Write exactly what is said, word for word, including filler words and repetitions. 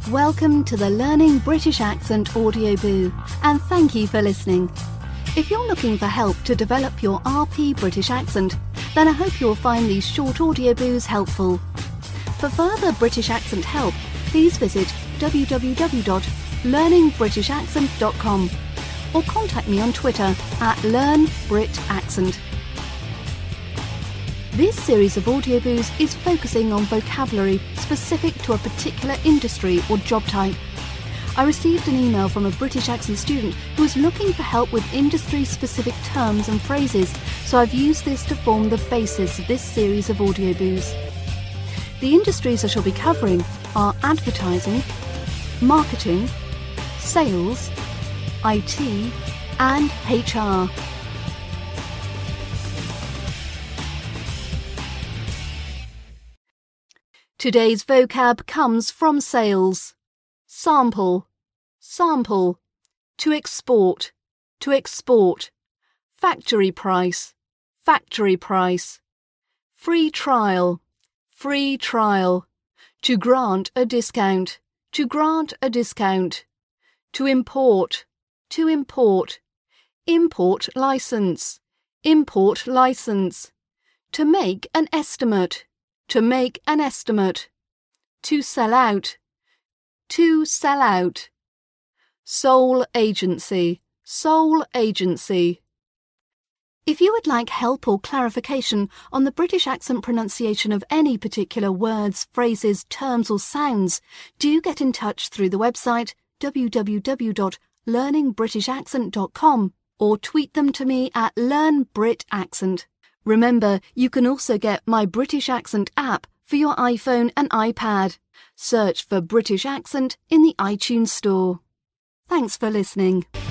Welcome to the Learning British Accent Audio Boo, and thank you for listening. If you're looking for help to develop your R P British accent, then I hope you'll find these short audio boos helpful. For further British accent help, please visit w w w dot learning british accent dot com or contact me on Twitter at learn brit accent. This series of audio boos is focusing on vocabulary specific to a particular industry or job type. I received an email from a British accent student who was looking for help with industry-specific terms and phrases, so I've used this to form the basis of this series of audio boos. The industries I shall be covering are advertising, marketing, sales, I T and H R. Today's vocab comes from sales. Sample, sample. To export, to export. Factory price, factory price. Free trial, free trial. To grant a discount, to grant a discount. To import, to import. Import license, import license. To make an estimate, to make an estimate. To sell out, to sell out. Sole agency, sole agency. If you would like help or clarification on the British accent pronunciation of any particular words, phrases, terms or sounds, do get in touch through the website w w w dot learning british accent dot com or tweet them to me at learn brit accent. Remember, you can also get my British Accent app for your iPhone and iPad. Search for British Accent in the iTunes Store. Thanks for listening.